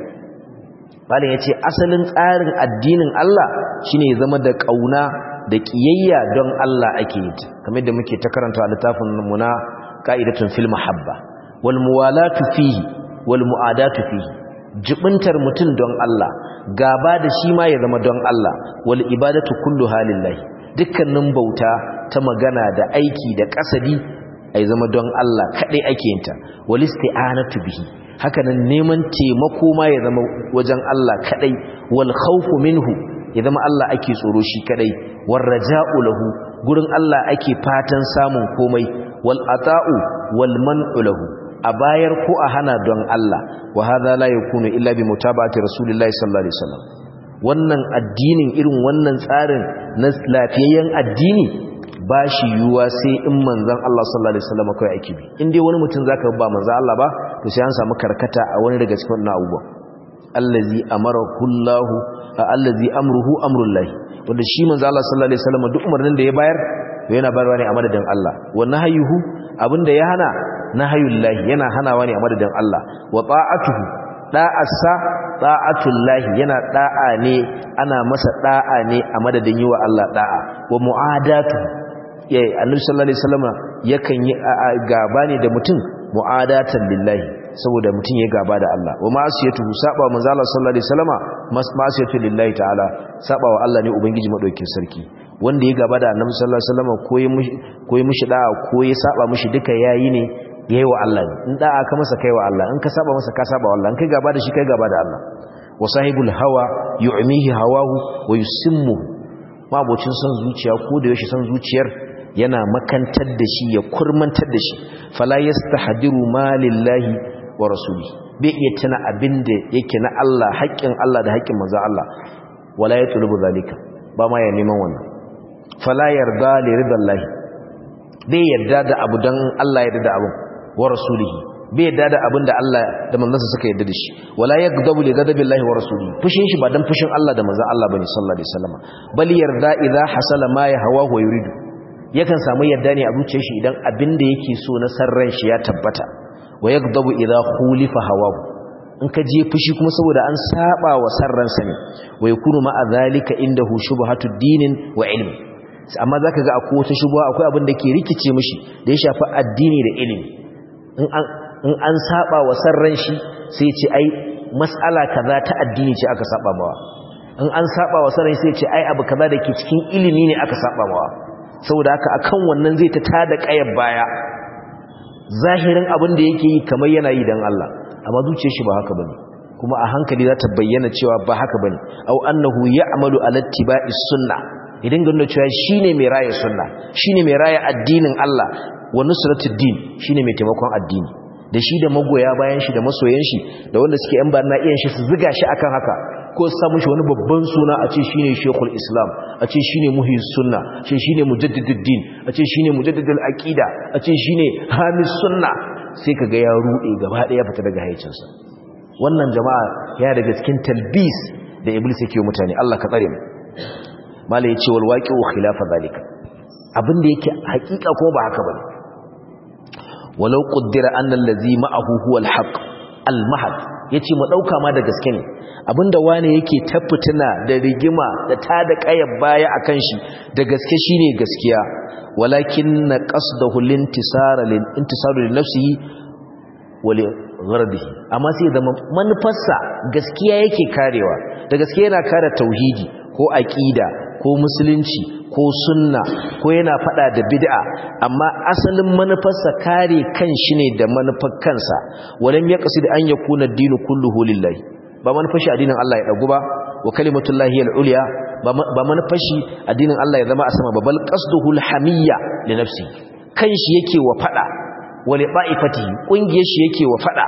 malin yace asalin tsarin addinin Allah shine ya zama da kauna da kiyayya don Allah ake yi kamar yadda muke ta karanta a littafin mu na qa'idatun fil mahabba wal muwalatu fihi wal muadatu fihi jibintar mutun don Allah gaba da shi ma ya zama don Allah wal ibadatu kulluha lillahi dukkanin bauta ta magana da aiki da kasadi ai zama don Allah kadai ake yinta wal isti'anatu bihi hakanan neman taimako ma ya zama wajen Allah kadai wal khawfu minhu ya zama Allah ake tsoro shi kadai war raja'u lahu gurin Allah ake fatan samun komai wal ata'u wal man'u lahu a bayar ko a hana don Allah wa hadha la yakunu illa bi mutaba'ati rasulillahi sallallahu alaihi wasallam wannan addinin irin wannan tsarin na lafiyayyen addini ba shi yuwa sai in manzon Allah sallallahu alaihi wasallam kai ake bi in dai wani mutum zaka ba manzon Allah ba to sai an samu karkata a wani daga cikin wannan abubuwa allazi amarahu Allah allazi amruhu amrullahi wanda shi manzon Allah sallallahu alaihi wasallam duk umarnin da ya bayar yana bayarwa ne a madadin Allah wa nahyuhu abinda ya hana nahyullahi yana hanawa ne a madadin Allah wa ta'atuhu da'assa ta'atullahi yana da'a ne ana masa da'a ne a madadin yi wa Allah da'a wa mu'adatu yayi annabi sallallahu alaihi wasallam yakan yi gaba ne da mutum mu'adatan lillahi saboda mutum ya gaba da Allah wa ma'asiyatuhu saba wa manzo Allah sallallahu alaihi wasallam ma'asiyatu lillahi ta'ala saba wa Allah ne ubangiji madaukakin sarki wanda ya gaba da annabi sallallahu alaihi wasallam ko ya mushi ko ya mushi da'a ko ya saba mushi duka yayi ne yayi wa Allah in da'a ka masa kai wa Allah in ka saba masa ka saba wa Allah in kai gaba da shi kai gaba da Allah wa sahibul hawa yu'mihi hawahu wa yusimmu mabocin san zuciya ko da yashi san zuciyar yana makantar da shi ya kurmantar da shi fala yastahdiru ma lillahi wa rasuli bai iya tana abinda yake na Allah haƙƙin Allah da haƙƙin manzon Allah wala yatlubu zalika ba ma ya neman wannan fala yarda li ridallahi bai yarda da abu dan Allah ya yarda da abu wa rasulihi bai yarda da abin da Allah da manzansa suka yarda da shi wala yaghdabu li ghadabillahi wa rasulihi fushin shi ba dan fushin Allah da manzon Allah bane sallallahu alaihi wasallam bal yarda idza hasala ma yahawa wa yuridu yakan samu yarda ne a zuciyar shi idan abin da yake so na sarran shi ya tabbata wa yaghdabu idza khulifa hawahu in ka je fushi kuma saboda an saba wa sarran sa ne wa yakunu ma zalika indahu shubhatu dinin wa ilmi amma zaka ga akwai wata shubha akwai abin da ke rikice mishi da ya shafi addini da ilimi in an in an saba wa sarran shi sai ce ai mas'ala kaza ta addini ce aka saba mawa in an saba wa sarran sai ce ai abu kaza da ke cikin ilimi ne aka saba mawa saboda haka akan wannan zai ta tada kayar baya zahirin abin da yake yi kamar yana yi dan Allah amma zuciyar shi ba haka bane kuma a hankali za ta bayyana cewa ba haka bane au annahu ya'malu ala ittiba'is sunnah idan ga nuna cewa shine mai raya sunna shine mai raya addinin Allah wa nusratud din shine mai taimakon addini da shi da magoya bayan shi da masoyan shi da wanda suke yan barna iyan shi su ziga shi akan haka ko su samu shi wani babban suna a ce shine Sheikhul Islam a ce shine Muhyis Sunna a ce shine Mujaddiduddin Din a ce shine Mujaddidul Aqida a ce shine Hamis Sunna sai kaga ya rude gaba daya fita daga hayyacinsa wannan jama'a ya daga cikin talbis da iblis yake mutane Allah ka tsare mu malai yace wal waqi'u khilafa zalika abinda yake hakika ko ba haka bane walau qaddara anna allazi ma'ahu huwa al-haq al-mahad yace mu dauka ma da gaske ne abinda wane yake tafutuna da rigima da tada kayar baya akan shi da gaske shine gaskiya walakin qasdahu lintisara lil intisaru li nafsihi wa li ghardihi amma sai da manufarsa gaskiya yake karewa da gaskiya yana kare tauhidi ko aqida ko musulunci ko sunna ko yana fada da bid'a amma asalin manufarsa kare kanshi ne da manufar kansa walam yaqsid an yakuna ad-din kulluhu lillahi ba manufar shi addinin Allah ya dagu ba wa kalimatullahi al-ulya ba manufar shi addinin Allah ya zama a sama ba bal qasduhu al-hamiyya li nafsi kanshi yake wa fada wa li ta'ifatihi kungiyar shi yake wa fada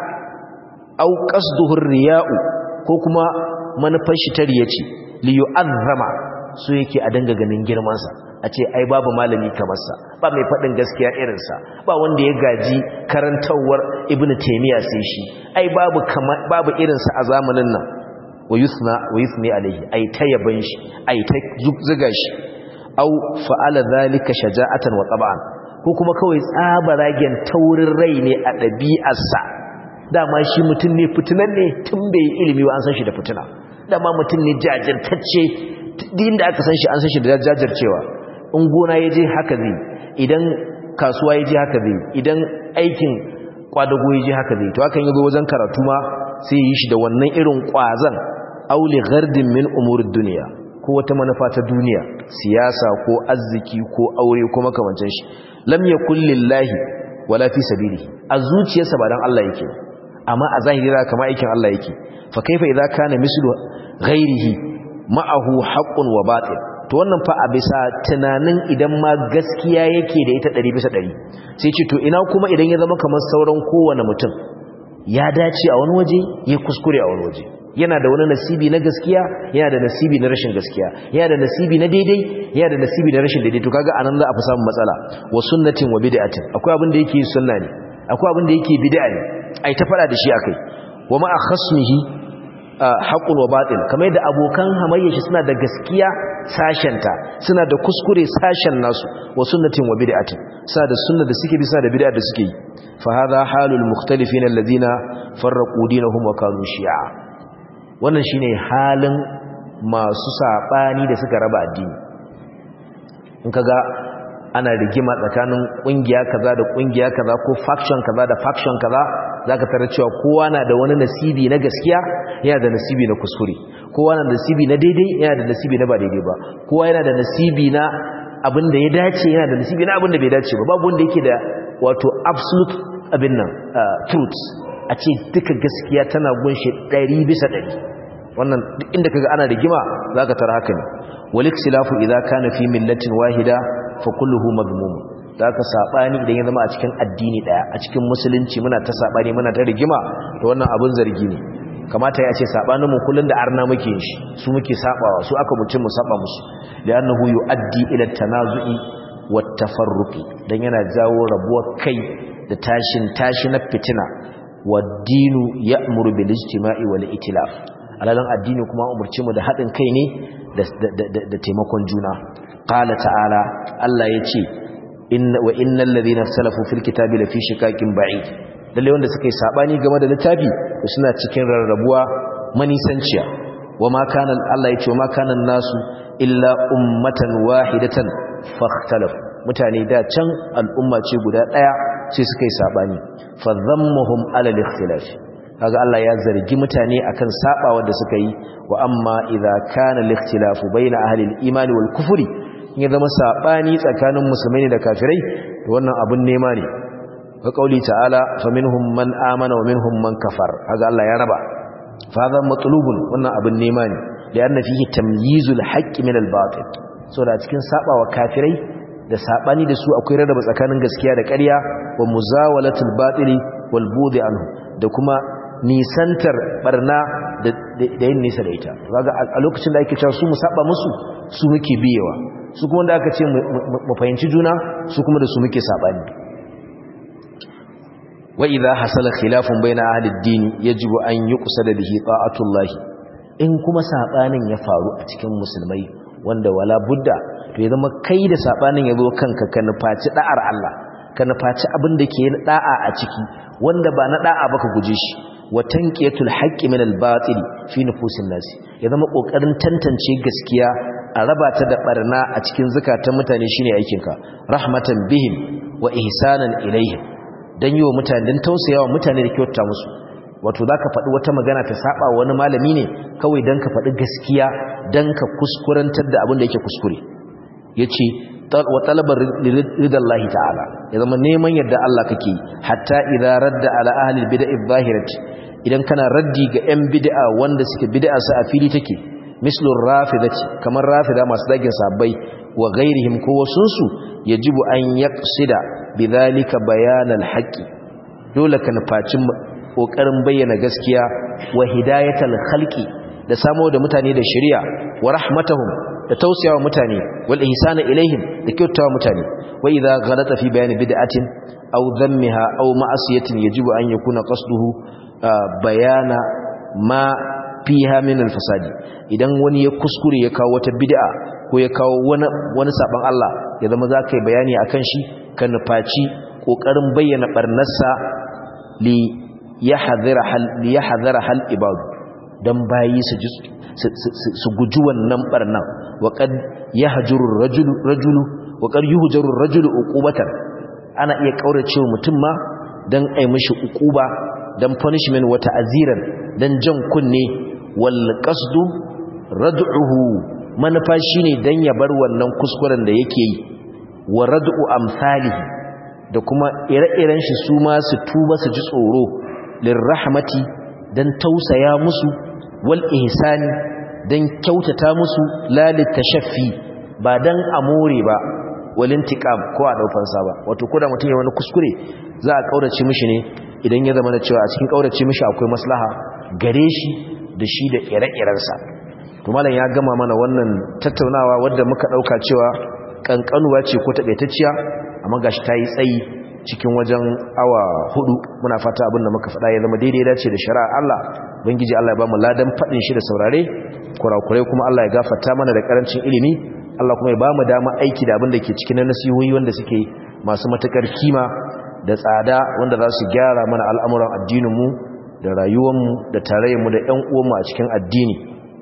au qasduhu ar-riya'u ko kuma manufar shi ta riya ce li yu'azzama so yake a danga ganin girmansa a ce ai babu malami kamar sa ba mai faɗin gaskiya irinsa ba wanda ya gaji karantawar ibnu taymiya sai shi ai babu babu irinsa a zamanin nan wa yusna wa yusni alaihi ai ta yaban shi ai ta zuga shi au fa'ala zalika shaja'atan wa tab'an ko kuma kawai tsabaragen taurin rai ne a ɗabi'arsa dama shi mutum ne fitinan ne tun bai ilimi ba an san shi da fitina dama mutum ne jajirtacce din da aka san shi an san shi da jajircewa in gona ya je haka zai idan kasuwa ya je haka zai idan aikin kwadago ya je haka zai to hakan yazo wajen karatu ma sai yi shi da wannan irin kwazan auli gardin min umurid duniya ko wata manufa ta duniya siyasa ko arziki ko aure ko makamancin shi lam yakul lillahi wala fi sabilihi a zuciyarsa ba dan Allah yake amma a zahiri kama aikin Allah yake fa kaifa idza kana mislu ghairihi ma'ahu haqqun wa batil to wannan fa a bisa tunanin idan ma gaskiya yake da ita ɗari bisa ɗari sai ce to ina kuma idan ya zama kamar sauran kowane mutum ya dace a wani waje ya kuskure a wani waje yana da wani nasibi na gaskiya yana da nasibi na rashin gaskiya yana da nasibi na daidai yana da nasibi na rashin daidai to kaga anan za a fi samun matsala wa sunnatin wa bid'atin akwai abin da yake sunna ne akwai abin da yake bid'a ne ai ta fara da shi akai wa ma khasmihi haqqun wa batil kamar yadda abokan hamayya shi suna da gaskiya sashenta suna da kuskure sashen nasu wa sunnatin wa bid'atin suna da sunna da suke bi suna da bid'a da suke yi fa hadha halul mukhtalifin alladhina farraqu dinahum wa kanu shi'a wannan shine halin masu sabani da suka raba addini in kaga ana rigima tsakanin kungiya kaza da kungiya kaza ko faction kaza da faction kaza zaka tarar cewa kowa na da wani nasibi na gaskiya yana da nasibi na kuskure kowa na da nasibi na daidai yana da nasibi na ba daidai ba kowa yana da nasibi na abin da ya dace yana da nasibi na abin da bai dace ba babu wanda yake da wato absolute abin nan truth a ce duka gaskiya tana gunshe ɗari bisa ɗari wannan duk inda kaga ana rigima zaka tarar haka ne wal ikhtilafu idza kana fi millatin wahida fa kulluhu madmum da ka sabani idan ya zama a cikin addini daya a cikin musulunci muna ta sabani muna ta rigima to wannan abun zargi ne kamata ya ce sabanin mu kullun da arna muke shi su muke sabawa su aka mutum mu saba musu li'annahu yuaddi ila tanazu'i wat tafarruqi dan yana jawo rabuwar kai da tashin tashi na fitina waddinu ya'muru bil ijtima'i wal itilaf alalan addini kuma umurce mu da hadin kai ne da da taimakon juna qala ta'ala Allah yace inna wa innal ladhina salafu fil kitabi la fi shikakin ba'id lalle wanda suka yi sabani game da littafi suna cikin rarrabuwa manisanciya wama kana Allah yace wama kana nasu illa ummatan wahidatan fakhtalaf mutane da can al'umma ce guda daya sai suka yi sabani fa dhammuhum ala al-ikhtilaf kaga Allah ya zargi mutane akan sabawa da suka yi wa amma idza kana al-ikhtilafu bayna ahli al-iman wal kufri ya zama sabani tsakanin musulmai da kafirai to wannan abun nema ne wa qauli ta'ala faminhum man amana wa minhum man kafar kaga Allah ya raba fa hadha matlubun wannan abun nema ne da anna fihi tamyizul haqqi min al-batil so da cikin sabawa kafirai da sabani da su akwai rarraba tsakanin gaskiya da ƙarya wa muzawalatul batili wal budi anhu da kuma nisantar barna da yin nisa da ita kaga a lokacin da ake cewa su mu saba musu su muke biyewa su kuma da aka ce mu fahimci juna su kuma da su muke sabani wa idha hasala khilafun baina ahli ad-din yajibu an yuqsada bihi ta'atullah in kuma sabanin ya faru a cikin musulmai wanda wala budda to ya zama kai da sabanin yazo kanka ka nufaci da'ar Allah ka nufaci abin da ke da'a a ciki wanda ba na da'a ba ka guje shi wa tanqiyatul haqqi min al-batil fi nufusin nas ya zama kokarin tantance gaskiya a raba ta da barna a cikin zakatan mutane shine aikin ka rahmatan bihim wa ihsanan ilayhim dan yiwa mutane dan tausayawa mutane da kyauta musu wato zaka faɗi wata magana ta saba wani malami ne kawai dan ka faɗi gaskiya dan ka kuskurantar da abin da yake kuskure yace wa talabar ridallahi ta'ala ya zama neman yadda Allah kake hatta idza radda ala ahli bid'ah adh-dhahirati idan kana raddi ga yan bid'a wanda suke bid'a su a fili take mislur rafidati kamar rafida masu dagin sabbai wa ghairihim ko wasunsu yajibu an yaqsida bidhalika bayanal haqqi dole ka nufaci kokarin bayyana gaskiya wa hidayatal khalqi da samo da mutane da shari'a wa rahmatahum da tausayawa mutane wal ihsana ilaihim da kyautawa mutane wa idza ghalata fi bayani bid'atin aw dhammiha aw ma'asiyatin yajibu an yakuna qasduhu bayana ma fiha min al-fasadi idan wani ya kuskure ya kawo wata bid'a ko ya kawo wani wani saban Allah ya zama zaka yi bayani akan shi kan nufaci kokarin bayyana barnarsa li yahdhara hal li yahdhara hal ibad dan bayi su su guji wannan barnan wa qad yahjuru ar-rajulu rajulu wa qad yuhjaru ar-rajulu uqubatan ana iya kauracewa mutum ma dan ai mishi uquba dan punishment wa ta'ziran dan jan kunne wal qasdu rad'uhu manufa shine dan ya bar wannan kuskuren da yake yi wa rad'u amsalihi da kuma ire-iren shi su ma su tuba su ji tsoro lirrahmati dan tausaya musu wal ihsani dan kyautata musu lalit tashaffi ba dan amore ba wal intiqam ko a daufan sa ba wato koda mutum ya wani kuskure za a kaurace mishi ne idan ya zama da cewa a cikin kaurace mishi akwai maslaha gare shi da shi da ire-iren sa to malam ya gama mana wannan tattaunawa wanda muka dauka cewa kankanuwa ce ko tabeitacciya amma gashi tayi tsayi cikin wajen awa hudu muna fata abin da muka faɗa ya zama daidai dace da shari'a Allah bangiji Allah ya ba mu ladan fadin shi da saurare kurakurai kuma Allah ya gafarta mana da karancin ilimi Allah kuma ya ba mu dama aiki da abin da ke cikin nasihohi wanda suke masu matakar kima da tsada wanda za su gyara mana al'amuran addinin mu da rayuwar mu da tarayyar mu da ƴan uwan mu a cikin addini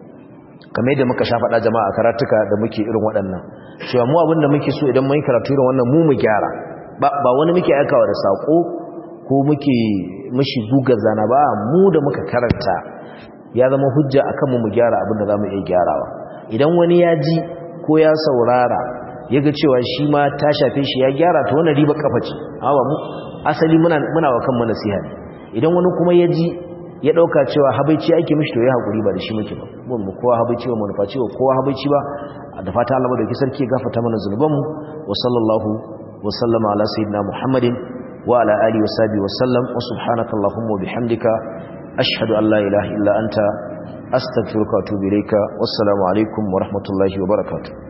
kamar yadda muka sha faɗa jama'a karatuka da muke irin waɗannan cewa mu abin da muke so idan mun karatu irin wannan mu mu gyara ba wani muke aikawa da sako ko muke mishi guga zana ba mu da muka karanta ya zama hujja akan mu mu gyara abin da zamu iya gyarawa idan wani ya ji ko ya saurara yaga cewa shi ma ta shafe shi ya gyara to wannan riba kafa ce amma mu asali muna muna wa kanmu nasiha idan wani kuma ya ji ya dauka cewa habaici ake mishi to ya hakuri ba da shi muke ba mun mu kowa habaici ba mun faci ba kowa habaici ba da fata Allah madaukakin sarki ya gafarta mana zunubanmu wa sallallahu wa sallama ala sayyidina Muhammadin wa ala alihi wa sahbihi wa sallam wa subhanakallahumma wa bihamdika ashhadu an la ilaha illa anta astaghfiruka wa atubu ilayka wassalamu alaikum wa rahmatullahi wa barakatuh.